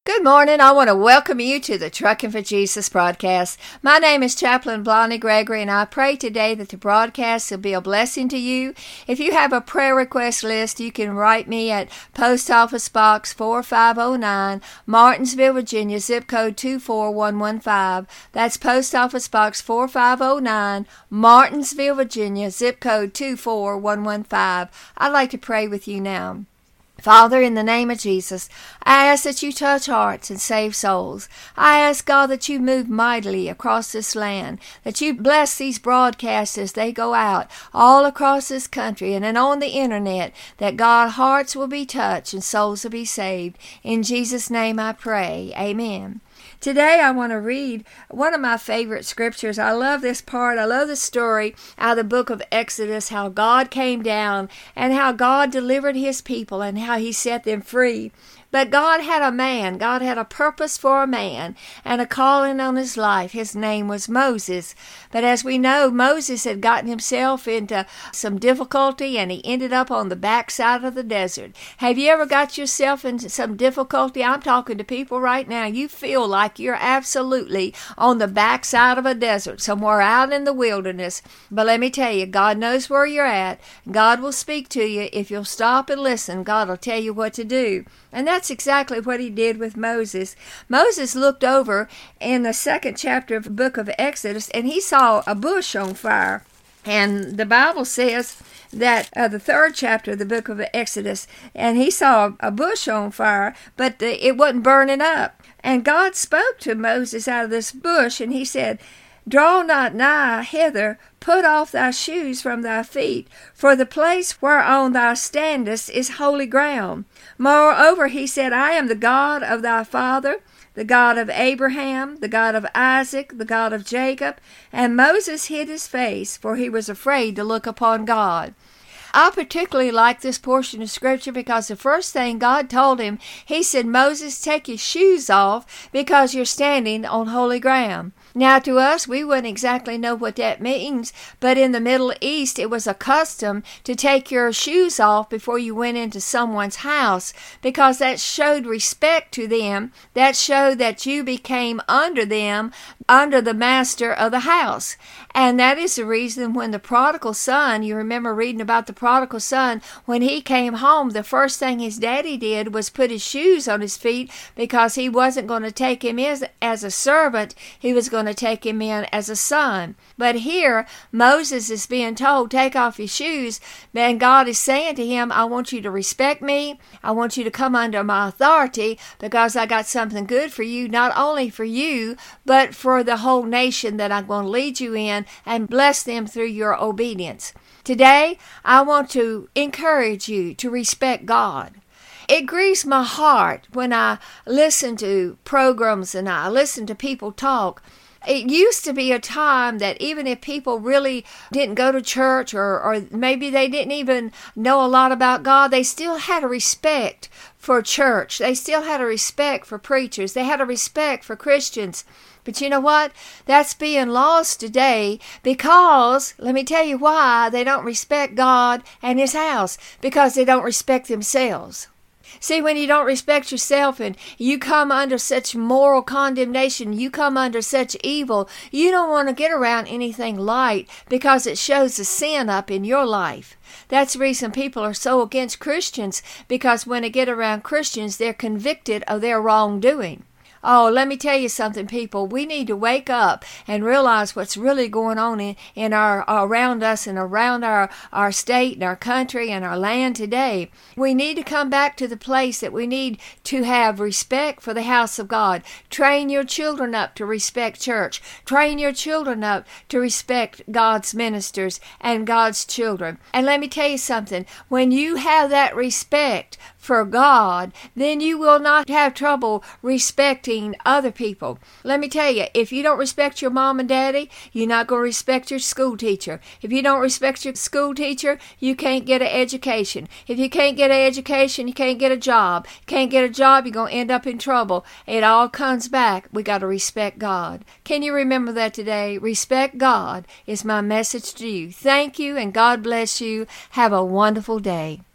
Good morning. I want to welcome you to the Trucking for Jesus broadcast. My name is Chaplain Blondie Gregory, and I pray today that the broadcast will be a blessing to you. If you have a prayer request list, you can write me at Post Office Box 4509, Martinsville, Virginia, zip code 24115. That's Post Office Box 4509, Martinsville, Virginia, zip code 24115. I'd like to pray with you now. Father, in the name of Jesus, I ask that you touch hearts and save souls. I ask, God, that you move mightily across this land, that you bless these broadcasts as they go out all across this country and on the internet, that, God, hearts will be touched and souls will be saved. In Jesus' name I pray. Amen. Today I want to read one of my favorite scriptures. I love this part. I love the story out of the book of Exodus, how God came down and how God delivered his people and how he set them free. But God had a man. God had a purpose for a man and a calling on his life. His name was Moses. But as we know, Moses had gotten himself into some difficulty and he ended up on the backside of the desert. Have you ever got yourself into some difficulty? I'm talking to people right now. You feel like you're absolutely on the backside of a desert, somewhere out in the wilderness. But let me tell you, God knows where you're at. God will speak to you. If you'll stop and listen, God will tell you what to do. And that's exactly what he did with Moses. Moses looked over in the second chapter of the book of Exodus, and he saw a bush on fire. And the Bible says that the third chapter of the book of Exodus, and he saw a bush on fire, but it wasn't burning up. And God spoke to Moses out of this bush, and he said, "Draw not nigh hither, put off thy shoes from thy feet, for the place whereon thou standest is holy ground. Moreover, he said, I am the God of thy father, the God of Abraham, the God of Isaac, the God of Jacob." And Moses hid his face, for he was afraid to look upon God. I particularly like this portion of Scripture because the first thing God told him, he said, "Moses, take your shoes off because you're standing on holy ground." Now, to us, we wouldn't exactly know what that means, but in the Middle East, it was a custom to take your shoes off before you went into someone's house because that showed respect to them. That showed that you became under them, under the master of the house. And that is the reason when the prodigal son, you remember reading about the prodigal son, when he came home, the first thing his daddy did was put his shoes on his feet because he wasn't going to take him in as a servant. He was going to take him in as a son. But here, Moses is being told, take off your shoes. And God is saying to him, I want you to respect me. I want you to come under my authority because I got something good for you, not only for you, but for the whole nation that I'm going to lead you in and bless them through your obedience. Today, I want to encourage you to respect God. It grieves my heart when I listen to programs and I listen to people talk. It used to be a time that even if people really didn't go to church or maybe they didn't even know a lot about God, they still had a respect for church. They still had a respect for preachers. They had a respect for Christians. But you know what? That's being lost today because, let me tell you why, they don't respect God and His house, because they don't respect themselves. See, when you don't respect yourself and you come under such moral condemnation, you come under such evil, you don't want to get around anything light because it shows the sin up in your life. That's the reason people are so against Christians, because when they get around Christians, they're convicted of their wrongdoing. Oh, let me tell you something, people. We need to wake up and realize what's really going on in our around us and around our state and our country and our land today. We need to come back to the place that we need to have respect for the house of God. Train your children up to respect church. Train your children up to respect God's ministers and God's children. And let me tell you something. When you have that respect for God, then you will not have trouble respecting other people. Let me tell you, if you don't respect your mom and daddy, you're not going to respect your school teacher. If you don't respect your school teacher, you can't get an education. If you can't get an education, you can't get a job. Can't get a job, you're going to end up in trouble. It all comes back. We got to respect God. Can you remember that today? Respect God is my message to you. Thank you, and God bless you. Have a wonderful day.